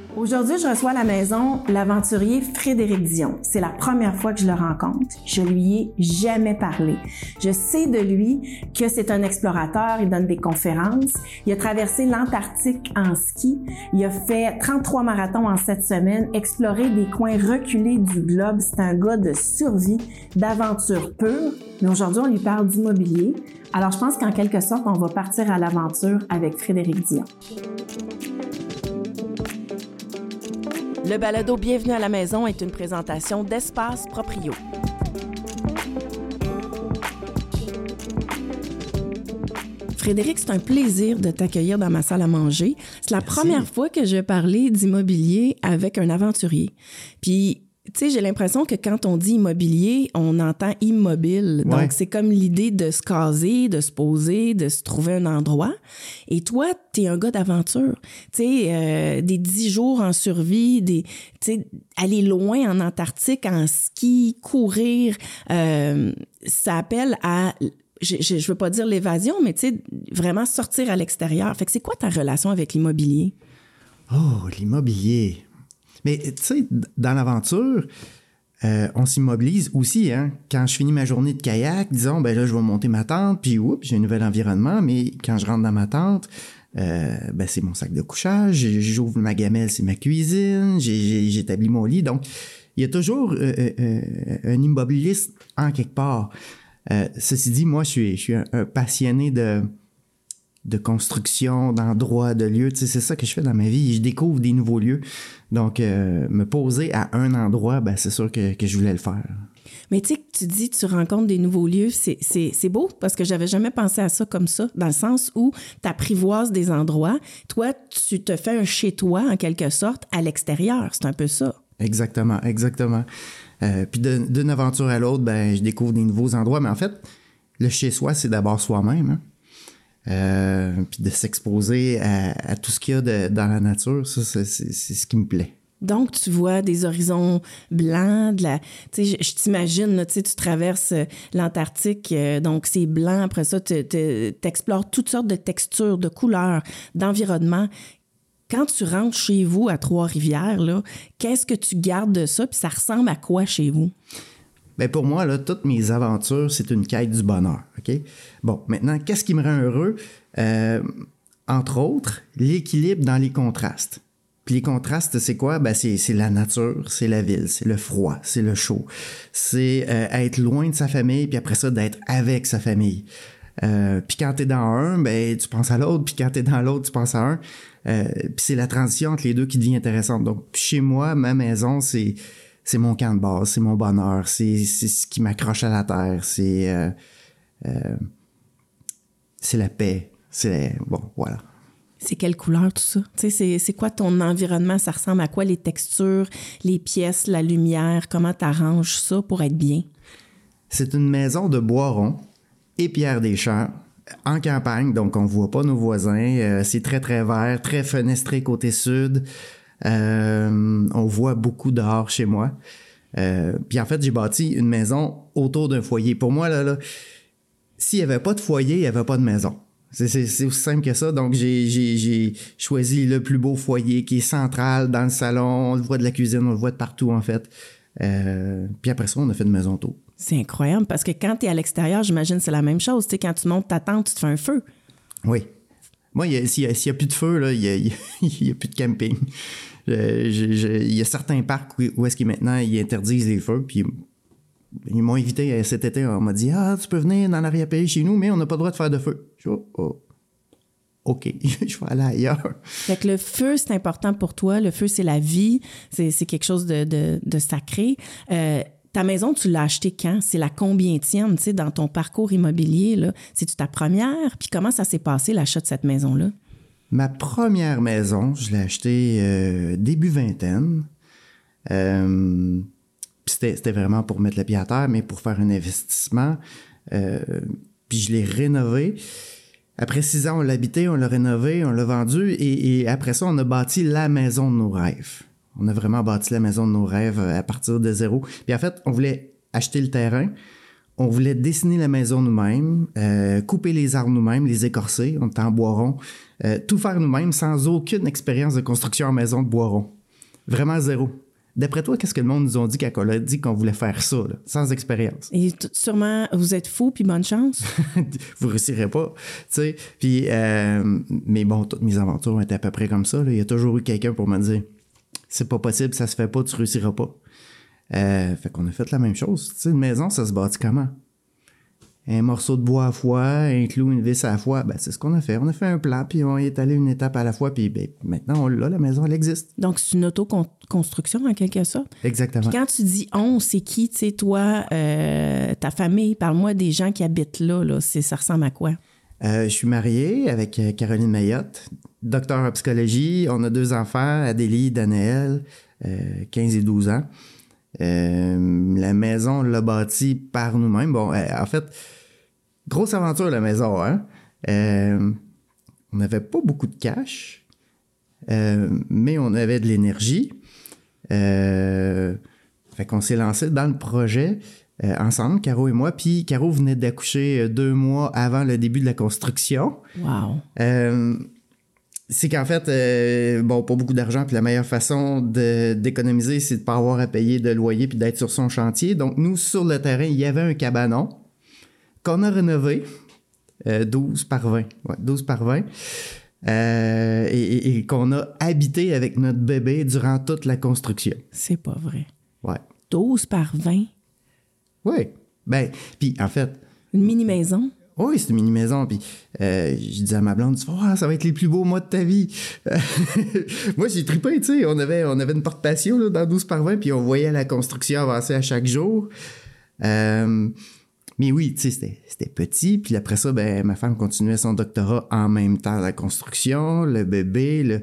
Aujourd'hui, je reçois à la maison l'aventurier Frédéric Dion. C'est la première fois que je le rencontre. Je lui ai jamais parlé. Je sais de lui que c'est un explorateur, il donne des conférences. Il a traversé l'Antarctique en ski. Il a fait 33 marathons en 7 semaines, exploré des coins reculés du globe. C'est un gars de survie, d'aventure pure. Mais aujourd'hui, on lui parle d'immobilier. Alors, je pense qu'en quelque sorte, on va partir à l'aventure avec Frédéric Dion. Le balado Bienvenue à la maison est une présentation d'Espace Proprio. Frédéric, c'est un plaisir de t'accueillir dans ma salle à manger. C'est la première fois que je vais parler d'immobilier avec un aventurier. Puis, tu sais, j'ai l'impression que quand on dit immobilier, on entend immobile. Ouais. Donc, c'est comme l'idée de se caser, de se poser, de se trouver un endroit. Et toi, t'es un gars d'aventure. Tu sais, des 10 jours en survie, tu sais, aller loin en Antarctique, en ski, courir, ça appelle à... Je veux pas dire l'évasion, mais tu sais, vraiment sortir à l'extérieur. Fait que c'est quoi ta relation avec l'immobilier? Oh, l'immobilier. Mais tu sais, dans l'aventure, on s'immobilise aussi, hein. Quand je finis ma journée de kayak, disons, ben là, je vais monter ma tente, puis oups, j'ai un nouvel environnement, mais quand je rentre dans ma tente, ben c'est mon sac de couchage, j'ouvre ma gamelle, c'est ma cuisine, j'établis mon lit. Donc, il y a toujours un immobiliste en quelque part. Ceci dit, moi, je suis un passionné de construction, d'endroits, de lieux. Tu sais, c'est ça que je fais dans ma vie. Je découvre des nouveaux lieux. Donc, me poser à un endroit, ben c'est sûr que je voulais le faire. Mais tu sais, tu dis tu rencontres des nouveaux lieux, c'est beau parce que j'avais jamais pensé à ça comme ça, dans le sens où tu apprivoises des endroits. Toi, tu te fais un chez-toi, en quelque sorte, à l'extérieur. C'est un peu ça. Exactement. Puis d'une aventure à l'autre, ben je découvre des nouveaux endroits. Mais en fait, le chez-soi, c'est d'abord soi-même, hein? Puis de s'exposer à tout ce qu'il y a dans la nature, ça, c'est ce qui me plaît. Donc, tu vois des horizons blancs, tu sais, je t'imagine, là, tu sais, tu traverses l'Antarctique, donc c'est blanc, après ça, tu explores toutes sortes de textures, de couleurs, d'environnements. Quand tu rentres chez vous à Trois-Rivières, là, qu'est-ce que tu gardes de ça, puis ça ressemble à quoi chez vous? Bien, pour moi, là, toutes mes aventures, c'est une quête du bonheur, OK? Bon, maintenant, qu'est-ce qui me rend heureux? Entre autres, l'équilibre dans les contrastes. Puis les contrastes, c'est quoi? Ben, c'est la nature, c'est la ville, c'est le froid, c'est le chaud. C'est être loin de sa famille, puis après ça, d'être avec sa famille. Puis quand t'es dans un, ben tu penses à l'autre, puis quand t'es dans l'autre, tu penses à un. Puis c'est la transition entre les deux qui devient intéressante. Donc, chez moi, ma maison, c'est mon camp de base, c'est mon bonheur, c'est ce qui m'accroche à la terre, c'est la paix, bon, voilà. C'est quelle couleur tout ça? Tu sais, c'est quoi ton environnement? Ça ressemble à quoi les textures, les pièces, la lumière? Comment t'arranges ça pour être bien? C'est une maison de bois rond et pierre des champs, en campagne, donc on voit pas nos voisins. C'est très, très vert, très fenestré côté sud. On voit beaucoup dehors chez moi. Puis en fait, j'ai bâti une maison autour d'un foyer. Pour moi, là s'il n'y avait pas de foyer, il n'y avait pas de maison. C'est aussi simple que ça. Donc, j'ai choisi le plus beau foyer qui est central dans le salon. On le voit de la cuisine, on le voit de partout, en fait. Puis après ça, on a fait une maison autour. C'est incroyable parce que quand tu es à l'extérieur, j'imagine que c'est la même chose. Tu sais, quand tu montes ta tente, tu te fais un feu. Oui. Moi, s'il n'y a plus de feu, là, il y a plus de camping. Il y a certains parcs où est-ce qu'ils maintenant ils interdisent les feux, puis ils m'ont invité cet été, on m'a dit « Ah, tu peux venir dans l'arrière-pays chez nous, mais on n'a pas le droit de faire de feu. » Je dis « Oh, OK, je vais aller ailleurs. » Fait que le feu, c'est important pour toi. Le feu, c'est la vie. C'est quelque chose de sacré. Ta maison, tu l'as achetée quand? C'est la combientième, tu sais, dans ton parcours immobilier, là? C'est-tu ta première? Puis comment ça s'est passé, l'achat de cette maison-là? Ma première maison, je l'ai achetée début vingtaine. C'était vraiment pour mettre le pied à terre, mais pour faire un investissement. Puis je l'ai rénové. Après 6 ans, on l'a habité, on l'a rénové, on l'a vendu. Et après ça, on a bâti la maison de nos rêves. On a vraiment bâti la maison de nos rêves à partir de zéro. Puis en fait, on voulait acheter le terrain. On voulait dessiner la maison nous-mêmes, couper les arbres nous-mêmes, les écorcer, on était en bois rond, tout faire nous-mêmes sans aucune expérience de construction en maison de bois rond. Vraiment zéro. D'après toi, qu'est-ce que le monde nous a dit quand on a dit qu'on voulait faire ça, là, sans expérience? Et sûrement, vous êtes fous, puis bonne chance. Vous ne réussirez pas, tu sais. Puis, mais bon, toutes mes aventures ont été à peu près comme ça, là. Il y a toujours eu quelqu'un pour me dire, c'est pas possible, ça se fait pas, tu réussiras pas. Fait qu'on a fait la même chose. Tu sais, une maison, ça se bâtit comment? Un morceau de bois à fois, un clou, une vis à la fois, ben c'est ce qu'on a fait. On a fait un plan, puis on est allé une étape à la fois, puis ben, maintenant, on l'a, la maison, elle existe. Donc, c'est une autoconstruction, en quelque sorte. Exactement. Puis quand tu dis « on », c'est qui? Tu sais, toi, ta famille, parle-moi des gens qui habitent là, ça ressemble à quoi? Je suis marié avec Caroline Mayotte, docteur en psychologie. On a 2 enfants, Adélie, Danaël, 15 et 12 ans. La maison, on l'a bâtie par nous-mêmes. Bon, en fait, grosse aventure, la maison, hein? On n'avait pas beaucoup de cash, mais on avait de l'énergie. Fait qu'on s'est lancé dans le projet ensemble, Caro et moi. Puis Caro venait d'accoucher 2 mois avant le début de la construction. Wow! C'est qu'en fait, pas beaucoup d'argent, puis la meilleure façon d'économiser, c'est de ne pas avoir à payer de loyer puis d'être sur son chantier. Donc, nous, sur le terrain, il y avait un cabanon qu'on a rénové, 12 par 20. Ouais, 12 par 20. Et qu'on a habité avec notre bébé durant toute la construction. C'est pas vrai. Ouais. 12 par 20? Oui. Ben, puis en fait... Une mini-maison? Oui, c'est une mini-maison. Puis je disais à ma blonde, ça va être les plus beaux mois de ta vie. Moi, j'ai trippé, tu sais. On avait une porte patio là, dans 12 par 20, puis on voyait la construction avancer à chaque jour. Mais oui, tu sais, c'était petit. Puis après ça, ben ma femme continuait son doctorat en même temps, la construction, le bébé.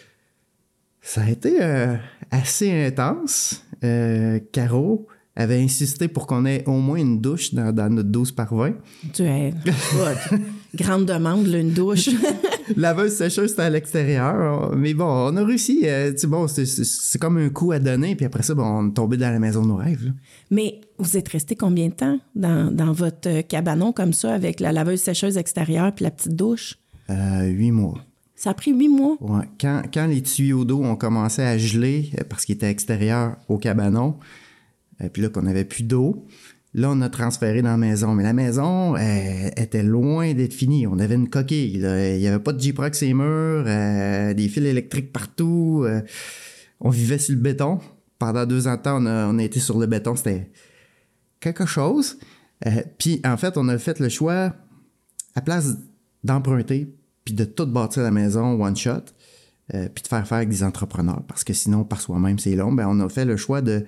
Ça a été assez intense. Caro avait insisté pour qu'on ait au moins une douche dans notre 12 par 20. Tu es... grande demande, là, une douche. Laveuse sécheuse, c'était à l'extérieur. Mais bon, on a réussi. C'est comme un coup à donner. Puis après ça, on est tombé dans la maison de nos rêves. Là. Mais vous êtes resté combien de temps dans votre cabanon comme ça, avec la laveuse sécheuse extérieure puis la petite douche? 8 mois. Ça a pris 8 mois? Ouais. Quand les tuyaux d'eau ont commencé à geler, parce qu'ils étaient extérieurs au cabanon, puis là, qu'on n'avait plus d'eau, là, on a transféré dans la maison. Mais la maison était loin d'être finie. On avait une coquille. Là. Il n'y avait pas de J-Proc sur les murs, des fils électriques partout. On vivait sur le béton. Pendant 2 ans de temps, on a été sur le béton. C'était quelque chose. Puis, en fait, on a fait le choix, à place d'emprunter puis de tout bâtir la maison one shot, puis de faire avec des entrepreneurs. Parce que sinon, par soi-même, c'est long. Ben, on a fait le choix de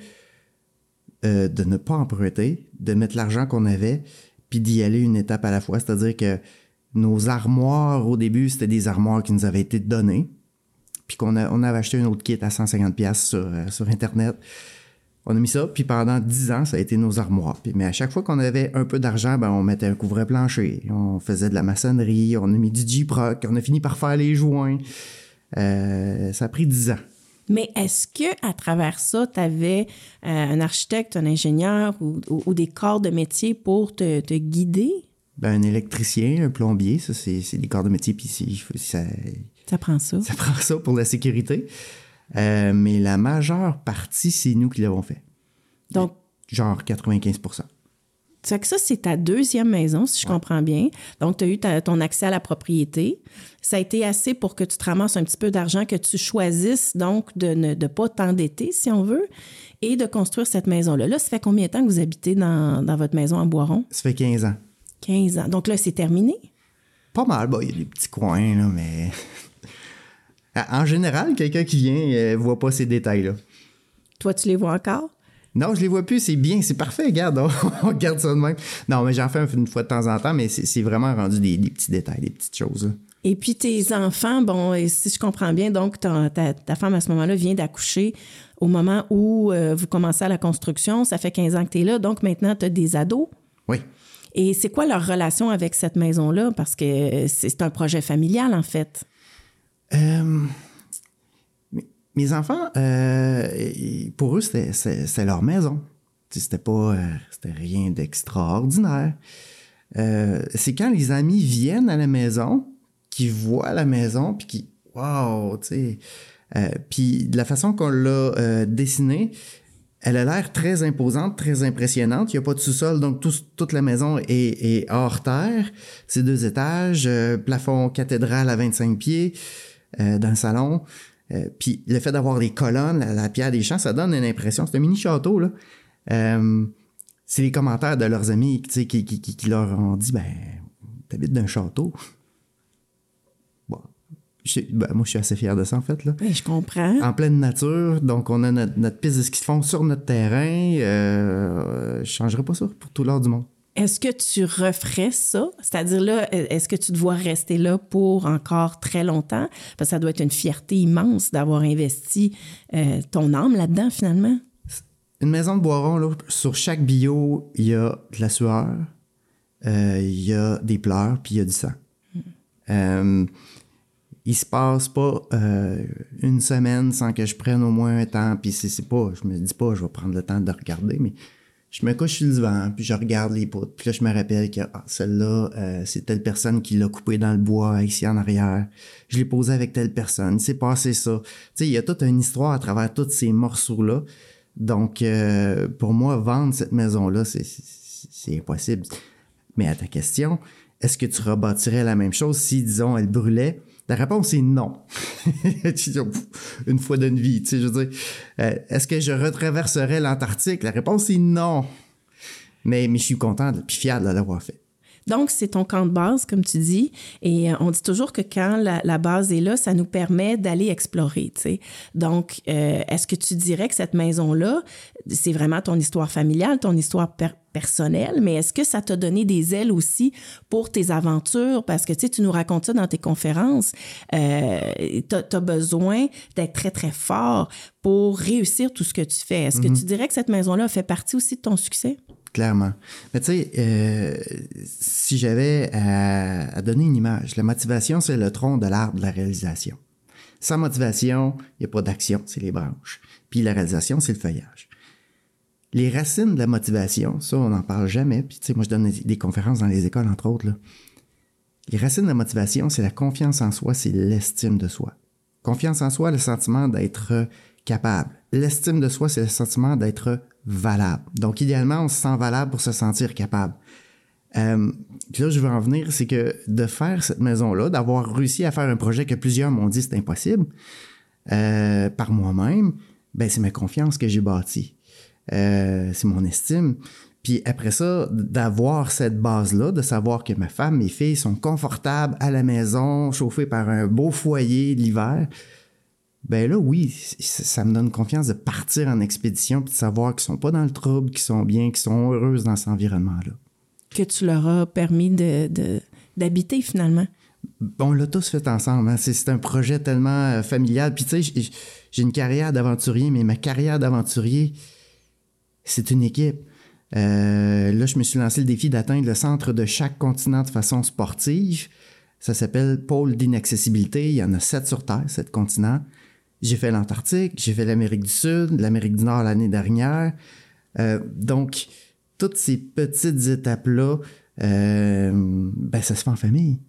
ne pas emprunter, de mettre l'argent qu'on avait, puis d'y aller une étape à la fois. C'est-à-dire que nos armoires, au début, c'était des armoires qui nous avaient été données, puis on avait acheté un autre kit à 150$ sur Internet. On a mis ça, puis pendant 10 ans, ça a été nos armoires. Mais à chaque fois qu'on avait un peu d'argent, ben on mettait un couvre-plancher, on faisait de la maçonnerie, on a mis du J-Proc, on a fini par faire les joints. Ça a pris 10 ans. Mais est-ce qu'à travers ça, tu avais un architecte, un ingénieur ou des corps de métier pour te guider? Ben, un électricien, un plombier, ça, c'est des corps de métier, puis ça prend ça. Ça prend ça pour la sécurité. Mais la majeure partie, c'est nous qui l'avons fait. Donc, genre 95%. Ça fait que ça, c'est ta 2e maison, si je comprends bien. Donc, tu as eu ton accès à la propriété. Ça a été assez pour que tu te ramasses un petit peu d'argent, que tu choisisses donc de ne pas t'endetter, si on veut, et de construire cette maison-là. Là, ça fait combien de temps que vous habitez dans votre maison en Boiron? Ça fait 15 ans. 15 ans. Donc là, c'est terminé? Pas mal. Il y a des petits coins, là, mais... En général, quelqu'un qui vient voit pas ces détails-là. Toi, tu les vois encore? Non, je les vois plus, c'est bien, c'est parfait, regarde, on regarde ça de même. Non, mais j'en fais une fois de temps en temps, mais c'est vraiment rendu des petits détails, des petites choses. Là. Et puis tes enfants, bon, si je comprends bien, donc ta femme à ce moment-là vient d'accoucher au moment où vous commencez à la construction, ça fait 15 ans que tu es là, donc maintenant tu as des ados. Oui. Et c'est quoi leur relation avec cette maison-là? Parce que c'est un projet familial, en fait. Mes enfants, pour eux, c'était leur maison. C'était rien d'extraordinaire. C'est quand les amis viennent à la maison, qu'ils voient la maison, puis wow, tu sais. Puis de la façon qu'on l'a dessinée, elle a l'air très imposante, très impressionnante. Il n'y a pas de sous-sol, donc toute la maison est hors terre. C'est 2 étages, plafond cathédrale à 25 pieds dans le salon. Puis le fait d'avoir des colonnes, la pierre des champs, ça donne une impression. C'est un mini château, là. C'est les commentaires de leurs amis, tu sais, qui leur ont dit, ben, t'habites d'un château. Moi, je suis assez fier de ça, en fait. Là. Oui, je comprends. En pleine nature, donc on a notre piste de ski de fond sur notre terrain. Je ne changerais pas ça pour tout l'or du monde. Est-ce que tu referais ça? C'est-à-dire, là, est-ce que tu te vois rester là pour encore très longtemps? Parce que ça doit être une fierté immense d'avoir investi ton âme là-dedans, finalement. Une maison de Boiron, là, sur chaque bio, il y a de la sueur, il y a des pleurs, puis il y a du sang. Il se passe pas une semaine sans que je prenne au moins un temps, puis c'est pas, je me dis pas, je vais prendre le temps de regarder, mais je me couche sur le divan, puis je regarde les poutres, puis là, je me rappelle que celle-là, c'est telle personne qui l'a coupée dans le bois, ici en arrière. Je l'ai posée avec telle personne, il s'est passé ça. Tu sais, il y a toute une histoire à travers tous ces morceaux-là. Donc, pour moi, vendre cette maison-là, c'est impossible. Mais à ta question, est-ce que tu rebâtirais la même chose si, disons, elle brûlait? La réponse est non. Une fois d'une vie, tu sais, je veux dire. Est-ce que je retraverserais l'Antarctique? La réponse est non. Mais je suis content et fier de l'avoir fait. Donc, c'est ton camp de base, comme tu dis. Et on dit toujours que quand la base est là, ça nous permet d'aller explorer, tu sais. Donc, est-ce que tu dirais que cette maison-là, c'est vraiment ton histoire familiale, ton histoire personnelle, mais est-ce que ça t'a donné des ailes aussi pour tes aventures? Parce que, tu sais, tu nous racontes ça dans tes conférences. T'as besoin d'être très, très fort pour réussir tout ce que tu fais. Est-ce que tu dirais que cette maison-là fait partie aussi de ton succès? Clairement. Mais tu sais, si j'avais à donner une image, la motivation, c'est le tronc de l'arbre de la réalisation. Sans motivation, il n'y a pas d'action, c'est les branches. Puis la réalisation, c'est le feuillage. Les racines de la motivation, ça, on n'en parle jamais. Puis tu sais, moi, je donne des conférences dans les écoles, entre autres, là. Les racines de la motivation, c'est la confiance en soi, c'est l'estime de soi. Confiance en soi, le sentiment d'être capable. L'estime de soi, c'est le sentiment d'être valable. Donc, idéalement, on se sent valable pour se sentir capable. Puis là, je veux en venir, c'est que de faire cette maison-là, d'avoir réussi à faire un projet que plusieurs m'ont dit c'est impossible, par moi-même, ben c'est ma confiance que j'ai bâtie. C'est mon estime. Puis après ça, d'avoir cette base-là, de savoir que ma femme, mes filles sont confortables à la maison, chauffées par un beau foyer l'hiver, ben là, oui, ça me donne confiance de partir en expédition puis de savoir qu'ils sont pas dans le trouble, qu'ils sont bien, qu'ils sont heureuses dans cet environnement-là. Que tu leur as permis d'habiter, finalement. On l'a tous fait ensemble. Hein? C'est un projet tellement familial. Puis tu sais, j'ai une carrière d'aventurier, mais ma carrière d'aventurier, c'est une équipe. Là, je me suis lancé le défi d'atteindre le centre de chaque continent de façon sportive. Ça s'appelle pôle d'inaccessibilité. Il y en a 7 sur Terre, 7 continents. J'ai fait l'Antarctique, j'ai fait l'Amérique du Sud, l'Amérique du Nord l'année dernière. Donc, toutes ces petites étapes-là, ben ça se fait en famille.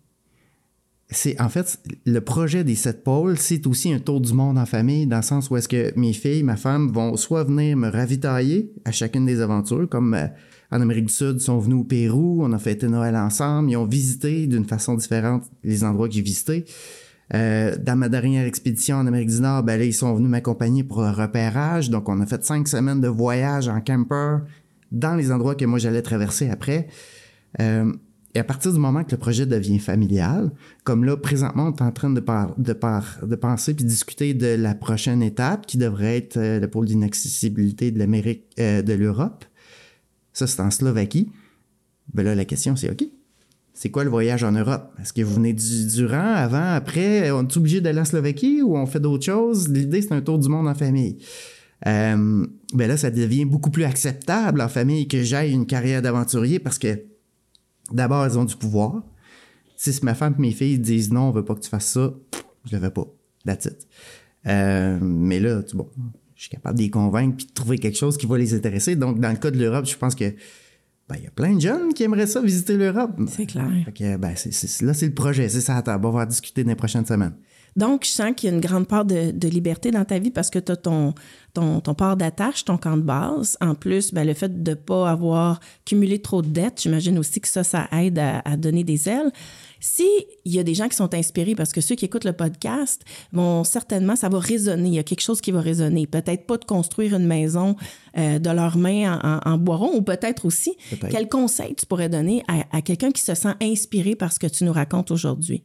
En fait, le projet des 7 pôles, c'est aussi un tour du monde en famille, dans le sens où est-ce que mes filles, ma femme, vont soit venir me ravitailler à chacune des aventures, comme en Amérique du Sud, ils sont venus au Pérou, on a fêté Noël ensemble, ils ont visité d'une façon différente les endroits que j'ai visités. Dans ma dernière expédition en Amérique du Nord, ben là, ils sont venus m'accompagner pour le repérage. Donc, on a fait 5 semaines de voyage en camper dans les endroits que moi, j'allais traverser après. Et à partir du moment que le projet devient familial, comme là, présentement, on est en train de penser puis discuter de la prochaine étape qui devrait être le pôle d'inaccessibilité de l'Amérique, de l'Europe. Ça, c'est en Slovaquie. Ben là, la question, c'est OK. C'est quoi le voyage en Europe? Est-ce que vous venez durant, avant, après? On est obligé d'aller en Slovaquie ou on fait d'autres choses? L'idée, c'est un tour du monde en famille. Ben là, ça devient beaucoup plus acceptable en famille que j'aille une carrière d'aventurier parce que d'abord, elles ont du pouvoir. Si ma femme et mes filles disent non, on veut pas que tu fasses ça, je le fais pas. That's it. Mais là, je suis capable de les convaincre puis de trouver quelque chose qui va les intéresser. Donc, dans le cas de l'Europe, je pense que il y a plein de jeunes qui aimeraient ça, visiter l'Europe. C'est clair. Fait que, là, c'est le projet, c'est ça à table. On va discuter dans les prochaines semaines. Donc, je sens qu'il y a une grande part de liberté dans ta vie parce que tu as ton port d'attache, ton camp de base. En plus, le fait de ne pas avoir cumulé trop de dettes, j'imagine aussi que ça aide à donner des ailes. S'il y a des gens qui sont inspirés, parce que ceux qui écoutent le podcast vont certainement, ça va résonner. Il y a quelque chose qui va résonner. Peut-être pas de construire une maison de leurs mains en bois rond, ou peut-être aussi, quel conseil tu pourrais donner à quelqu'un qui se sent inspiré par ce que tu nous racontes aujourd'hui?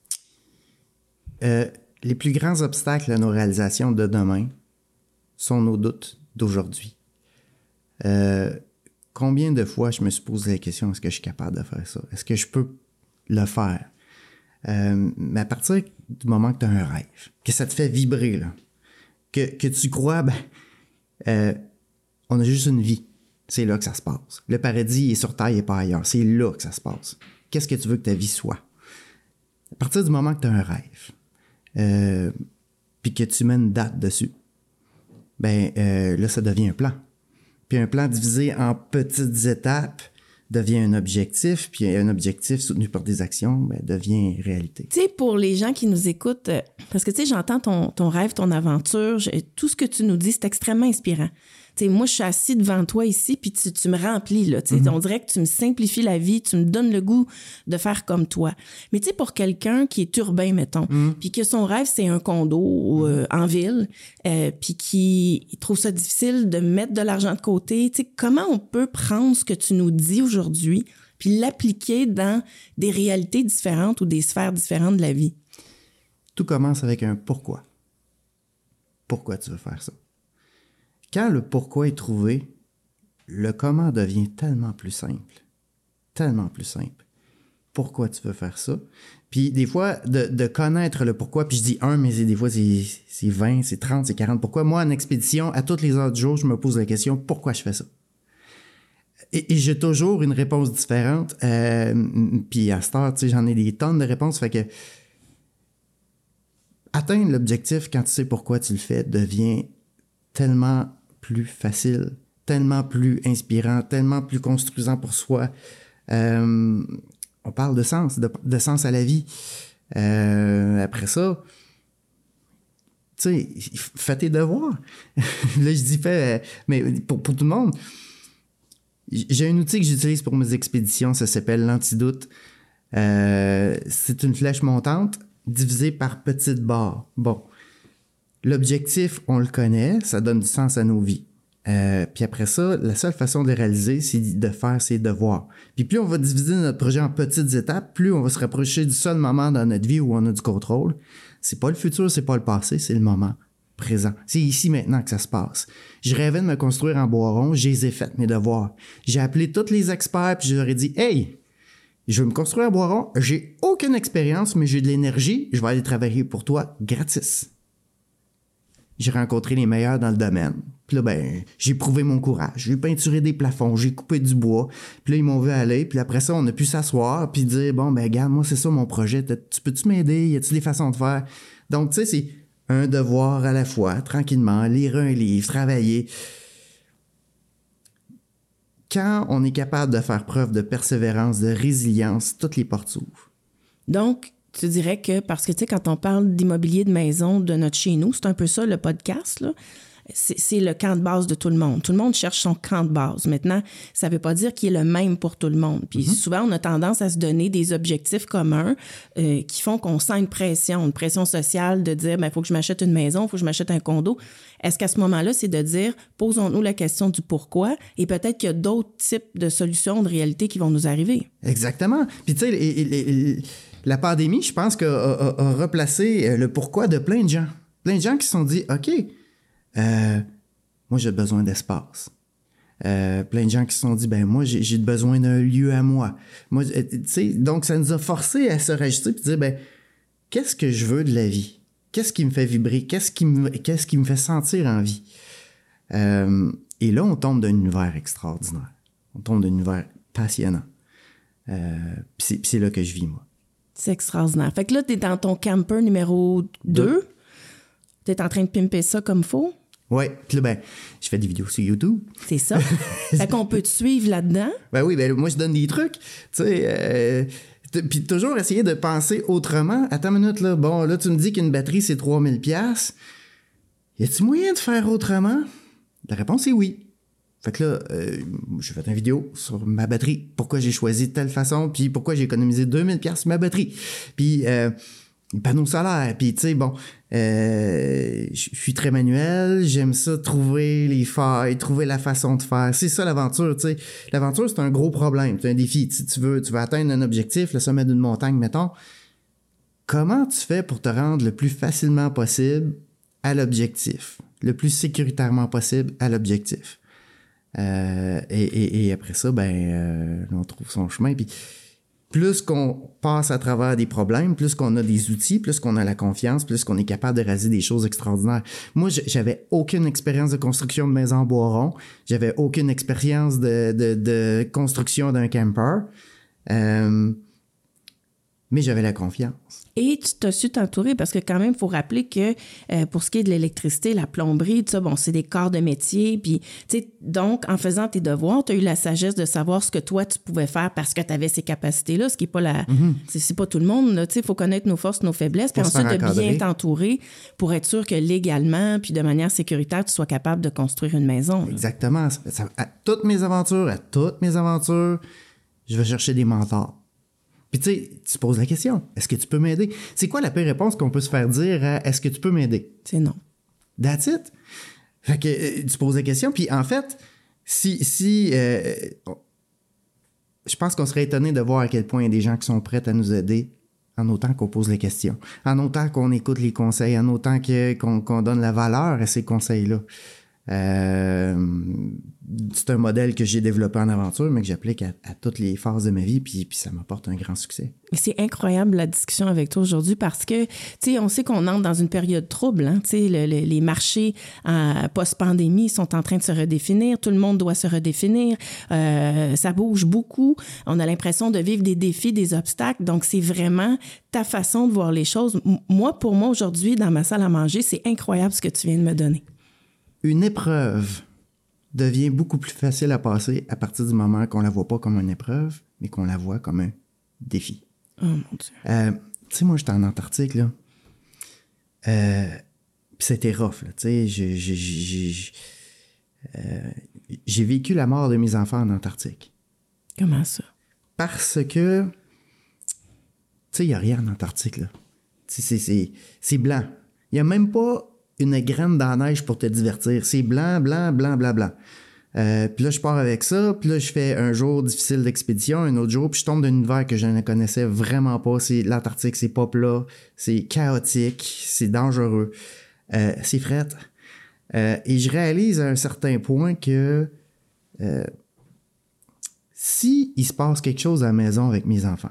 Les plus grands obstacles à nos réalisations de demain sont nos doutes d'aujourd'hui. Combien de fois je me suis posé la question, est-ce que je suis capable de faire ça? Est-ce que je peux le faire? Mais à partir du moment que tu as un rêve, que ça te fait vibrer, là, que tu crois, on a juste une vie. C'est là que ça se passe. Le paradis est sur terre, il n'est pas ailleurs. C'est là que ça se passe. Qu'est-ce que tu veux que ta vie soit? À partir du moment que tu as un rêve, puis que tu mets une date dessus, là, ça devient un plan. Puis un plan divisé en petites étapes devient un objectif, puis un objectif soutenu par des actions devient réalité. Tu sais, pour les gens qui nous écoutent, parce que tu sais, j'entends ton rêve, ton aventure, tout ce que tu nous dis, c'est extrêmement inspirant. Tu sais, moi, je suis assis devant toi ici, puis tu me remplis, là. Tu sais, on dirait que tu me simplifies la vie, tu me donnes le goût de faire comme toi. Mais tu sais, pour quelqu'un qui est urbain, mettons, puis que son rêve, c'est un condo en ville, puis qui trouve ça difficile de mettre de l'argent de côté, tu sais, comment on peut prendre ce que tu nous dis aujourd'hui, puis l'appliquer dans des réalités différentes ou des sphères différentes de la vie? Tout commence avec un pourquoi. Pourquoi tu veux faire ça? Quand le pourquoi est trouvé, le comment devient tellement plus simple. Tellement plus simple. Pourquoi tu veux faire ça? Puis des fois, de connaître le pourquoi, puis je dis mais des fois c'est 20, c'est 30, c'est 40. Pourquoi? Moi, en expédition, à toutes les heures du jour, je me pose la question, pourquoi je fais ça? Et j'ai toujours une réponse différente. Puis à cette heure, tu sais, j'en ai des tonnes de réponses. Fait que atteindre l'objectif quand tu sais pourquoi tu le fais devient tellement plus facile, tellement plus inspirant, tellement plus construisant pour soi. On parle de sens, de sens à la vie. Après ça, tu sais, fais tes devoirs. Là, je dis fais, mais pour tout le monde, j'ai un outil que j'utilise pour mes expéditions, ça s'appelle l'antidote. C'est une flèche montante divisée par petites barres. Bon. L'objectif, on le connaît, ça donne du sens à nos vies. Puis après ça, la seule façon de le réaliser, c'est de faire ses devoirs. Puis plus on va diviser notre projet en petites étapes, plus on va se rapprocher du seul moment dans notre vie où on a du contrôle. C'est pas le futur, c'est pas le passé, c'est le moment présent. C'est ici maintenant que ça se passe. Je rêvais de me construire en bois rond, je les ai fait, mes devoirs. J'ai appelé tous les experts, puis je leur ai dit « Hey, je veux me construire en bois rond, j'ai aucune expérience, mais j'ai de l'énergie, je vais aller travailler pour toi gratis. » J'ai rencontré les meilleurs dans le domaine. Puis là, j'ai prouvé mon courage. J'ai peinturé des plafonds, j'ai coupé du bois. Puis là, ils m'ont vu aller. Puis après ça, on a pu s'asseoir puis dire, regarde, moi, c'est ça mon projet. Tu peux-tu m'aider? Y a-t-il des façons de faire? Donc, tu sais, c'est un devoir à la fois, tranquillement, lire un livre, travailler. Quand on est capable de faire preuve de persévérance, de résilience, toutes les portes s'ouvrent. Donc, tu dirais que, parce que, tu sais, quand on parle d'immobilier de maison de notre chez nous, c'est un peu ça, le podcast, là. C'est le camp de base de tout le monde. Tout le monde cherche son camp de base. Maintenant, ça ne veut pas dire qu'il est le même pour tout le monde. Puis souvent, on a tendance à se donner des objectifs communs qui font qu'on sent une pression sociale de dire, il faut que je m'achète une maison, il faut que je m'achète un condo. Est-ce qu'à ce moment-là, c'est de dire, posons-nous la question du pourquoi et peut-être qu'il y a d'autres types de solutions, de réalités qui vont nous arriver? Exactement. Puis tu sais, la pandémie, je pense, a replacé le pourquoi de plein de gens. Plein de gens qui se sont dit, OK, moi, j'ai besoin d'espace. Plein de gens qui se sont dit, moi, j'ai besoin d'un lieu à moi. Moi, tu sais, donc, ça nous a forcé à se rajuster et dire, qu'est-ce que je veux de la vie? Qu'est-ce qui me fait vibrer? Qu'est-ce qui me fait sentir en vie? Et là, on tombe d'un univers extraordinaire. On tombe d'un univers passionnant. Puis c'est là que je vis, moi. C'est extraordinaire. Fait que là, t'es dans ton camper numéro 2. T'es en train de pimper ça comme faut. Oui, puis là, je fais des vidéos sur YouTube. C'est ça. Fait qu'on peut te suivre là-dedans. Oui, moi, je donne des trucs. Tu sais, Puis toujours essayer de penser autrement. Attends une minute, là. Bon, là, tu me dis qu'une batterie, c'est 3000 $. Y a-t-il moyen de faire autrement? La réponse est oui. Fait que là, j'ai fait une vidéo sur ma batterie. Pourquoi j'ai choisi de telle façon, puis pourquoi j'ai économisé 2000 $ sur ma batterie. Puis, panneaux solaires. Puis, tu sais, bon, je suis très manuel. J'aime ça, trouver les failles, trouver la façon de faire. C'est ça, l'aventure, tu sais. L'aventure, c'est un gros problème. C'est un défi. Si tu veux atteindre un objectif, le sommet d'une montagne, mettons. Comment tu fais pour te rendre le plus facilement possible à l'objectif? Le plus sécuritairement possible à l'objectif? Et après ça, on trouve son chemin. Puis plus qu'on passe à travers des problèmes, plus qu'on a des outils, plus qu'on a la confiance, plus qu'on est capable de réaliser des choses extraordinaires. Moi, j'avais aucune expérience de construction de maison en bois rond. J'avais aucune expérience de construction d'un camper. Mais j'avais la confiance. Et tu t'as su t'entourer parce que quand même, il faut rappeler que pour ce qui est de l'électricité, la plomberie, tout ça, bon, c'est des corps de métier. Puis, tu sais, donc, en faisant tes devoirs, tu as eu la sagesse de savoir ce que toi, tu pouvais faire parce que tu avais ces capacités-là, ce qui n'est pas c'est pas tout le monde, là. Tu sais, il faut connaître nos forces, nos faiblesses, puis ensuite de bien t'entourer pour être sûr que légalement, puis de manière sécuritaire, tu sois capable de construire une maison. Là. Exactement. À toutes mes aventures, je vais chercher des mentors. Puis tu sais, tu poses la question, est-ce que tu peux m'aider? C'est quoi la pire réponse qu'on peut se faire dire à est-ce que tu peux m'aider? C'est non. That's it. Fait que tu poses la question, puis en fait, je pense qu'on serait étonné de voir à quel point il y a des gens qui sont prêts à nous aider en autant qu'on pose les questions, en autant qu'on écoute les conseils, en autant qu'on donne la valeur à ces conseils-là. C'est un modèle que j'ai développé en aventure, mais que j'applique à toutes les phases de ma vie, puis ça m'apporte un grand succès. C'est incroyable la discussion avec toi aujourd'hui parce que, tu sais, on sait qu'on entre dans une période trouble, hein, tu sais, les marchés post-pandémie sont en train de se redéfinir, tout le monde doit se redéfinir, ça bouge beaucoup, on a l'impression de vivre des défis, des obstacles, donc c'est vraiment ta façon de voir les choses. Pour moi, aujourd'hui, dans ma salle à manger, c'est incroyable ce que tu viens de me donner. Une épreuve devient beaucoup plus facile à passer à partir du moment qu'on la voit pas comme une épreuve, mais qu'on la voit comme un défi. Oh mon Dieu. Tu sais, moi, j'étais en Antarctique, là. Puis c'était rough, là. Tu sais, j'ai vécu la mort de mes enfants en Antarctique. Comment ça? Parce que, tu sais, il n'y a rien en Antarctique, là. C'est blanc. Il n'y a même pas une graine dans la neige pour te divertir. C'est blanc, blanc, blanc, blanc, blanc. Puis là, je pars avec ça. Puis là, je fais un jour difficile d'expédition, un autre jour. Puis je tombe d'un univers que je ne connaissais vraiment pas. C'est l'Antarctique, c'est pas plat. C'est chaotique. C'est dangereux. C'est fret. Et je réalise à un certain point que si il se passe quelque chose à la maison avec mes enfants,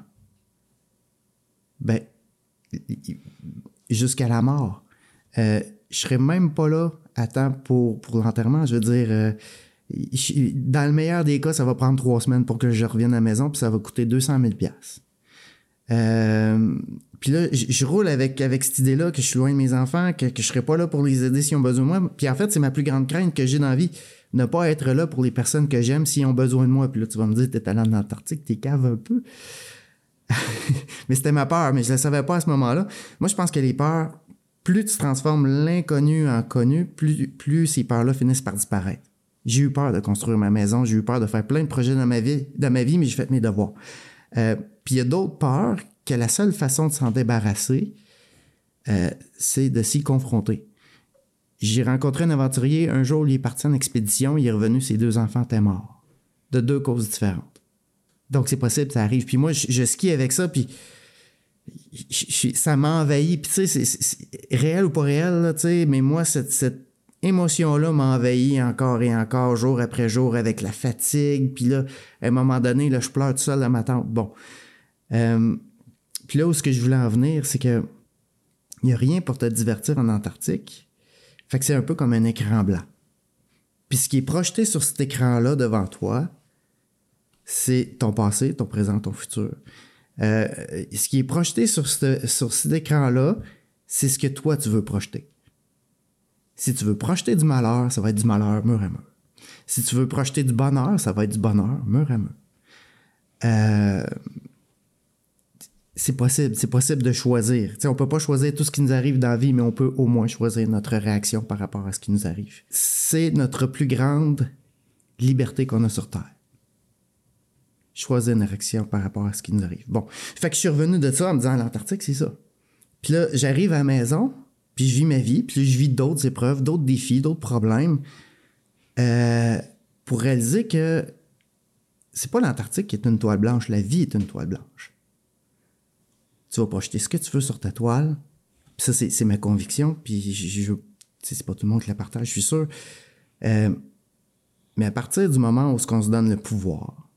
jusqu'à la mort, je serais même pas là à temps pour l'enterrement. Je veux dire, dans le meilleur des cas, ça va prendre 3 semaines pour que je revienne à la maison, puis ça va coûter 200 000 $. Puis là, je roule avec cette idée-là que je suis loin de mes enfants, que je serais pas là pour les aider s'ils ont besoin de moi. Puis en fait, c'est ma plus grande crainte que j'ai dans la vie, ne pas être là pour les personnes que j'aime s'ils ont besoin de moi. Puis là, tu vas me dire, t'es allé en Antarctique, t'es cave un peu. Mais c'était ma peur, mais je le savais pas à ce moment-là. Moi, je pense que les peurs, plus tu transformes l'inconnu en connu, plus ces peurs-là finissent par disparaître. J'ai eu peur de construire ma maison, j'ai eu peur de faire plein de projets dans ma vie, mais j'ai fait mes devoirs. Puis il y a d'autres peurs que la seule façon de s'en débarrasser, c'est de s'y confronter. J'ai rencontré un aventurier, un jour, il est parti en expédition, il est revenu, ses 2 enfants étaient morts. De 2 causes différentes. Donc c'est possible, ça arrive. Puis moi, je skie avec ça, puis ça m'a envahi. Puis tu sais, c'est réel ou pas réel, là, tu sais, mais moi, cette émotion-là m'a envahi encore et encore, jour après jour, avec la fatigue. Puis là, à un moment donné, là, je pleure tout seul dans ma tente. Bon. Puis là où ce que je voulais en venir, c'est que il n'y a rien pour te divertir en Antarctique. Fait que c'est un peu comme un écran blanc. Puis ce qui est projeté sur cet écran-là devant toi, c'est ton passé, ton présent, ton futur. Ce qui est projeté sur cet écran-là, c'est ce que toi, tu veux projeter. Si tu veux projeter du malheur, ça va être du malheur mur à mur. Si tu veux projeter du bonheur, ça va être du bonheur mur à mur. c'est possible de choisir. T'sais, on peut pas choisir tout ce qui nous arrive dans la vie, mais on peut au moins choisir notre réaction par rapport à ce qui nous arrive. C'est notre plus grande liberté qu'on a sur Terre. Choisir une réaction par rapport à ce qui nous arrive. Bon, fait que je suis revenu de ça en me disant, l'Antarctique, c'est ça. Puis là, j'arrive à la maison, puis je vis ma vie, puis je vis d'autres épreuves, d'autres défis, d'autres problèmes, pour réaliser que c'est pas l'Antarctique qui est une toile blanche, la vie est une toile blanche. Tu vas projeter ce que tu veux sur ta toile, puis ça, c'est ma conviction, puis c'est pas tout le monde qui la partage, je suis sûr. Mais à partir du moment où on se donne le pouvoir,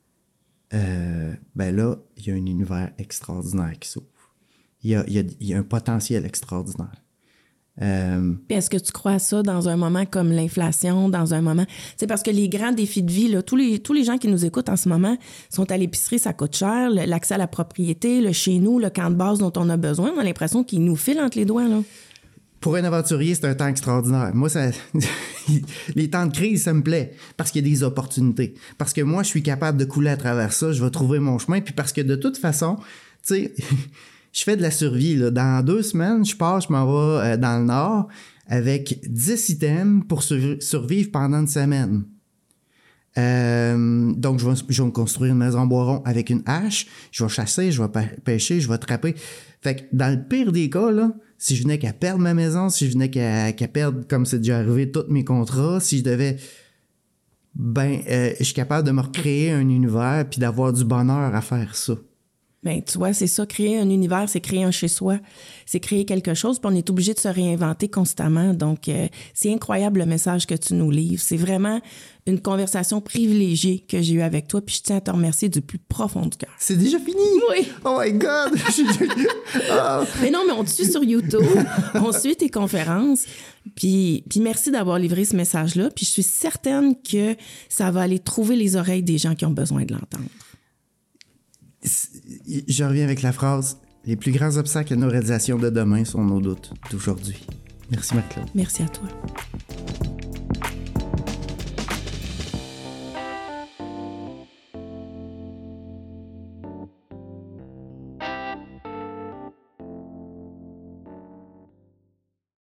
ben là, il y a un univers extraordinaire qui s'ouvre. Il y a un potentiel extraordinaire. Puis est-ce que tu crois à ça dans un moment comme l'inflation, dans un moment... C'est parce que les grands défis de vie, là, tous les gens qui nous écoutent en ce moment sont à l'épicerie, ça coûte cher, l'accès à la propriété, le chez nous, le camp de base dont on a besoin, on a l'impression qu'il nous file entre les doigts, là. Pour un aventurier, c'est un temps extraordinaire. Moi, les temps de crise, ça me plaît parce qu'il y a des opportunités. Parce que moi, je suis capable de couler à travers ça, je vais trouver mon chemin. Puis parce que de toute façon, tu sais, je fais de la survie. Là. Dans 2 semaines, je m'en vais dans le Nord avec 10 items pour survivre pendant une semaine. Donc, je vais me construire une maison en bois rond avec une hache. Je vais chasser, je vais pêcher, je vais trapper. Fait que dans le pire des cas, là, si je venais qu'à perdre ma maison, si je venais qu'à perdre, comme c'est déjà arrivé, tous mes contrats, si je devais... je suis capable de me recréer un univers puis d'avoir du bonheur à faire ça. Ben, tu vois, c'est ça, créer un univers, c'est créer un chez-soi, c'est créer quelque chose, puis on est obligé de se réinventer constamment. Donc, c'est incroyable le message que tu nous livres. C'est vraiment une conversation privilégiée que j'ai eue avec toi, puis je tiens à te remercier du plus profond du cœur. C'est déjà fini? Oui! Oh my God! Mais non, mais on te suit sur YouTube, on suit tes conférences, puis merci d'avoir livré ce message-là, puis je suis certaine que ça va aller trouver les oreilles des gens qui ont besoin de l'entendre. Je reviens avec la phrase « Les plus grands obstacles à nos réalisations de demain sont nos doutes d'aujourd'hui ». Merci, Marc-Claude. Merci à toi.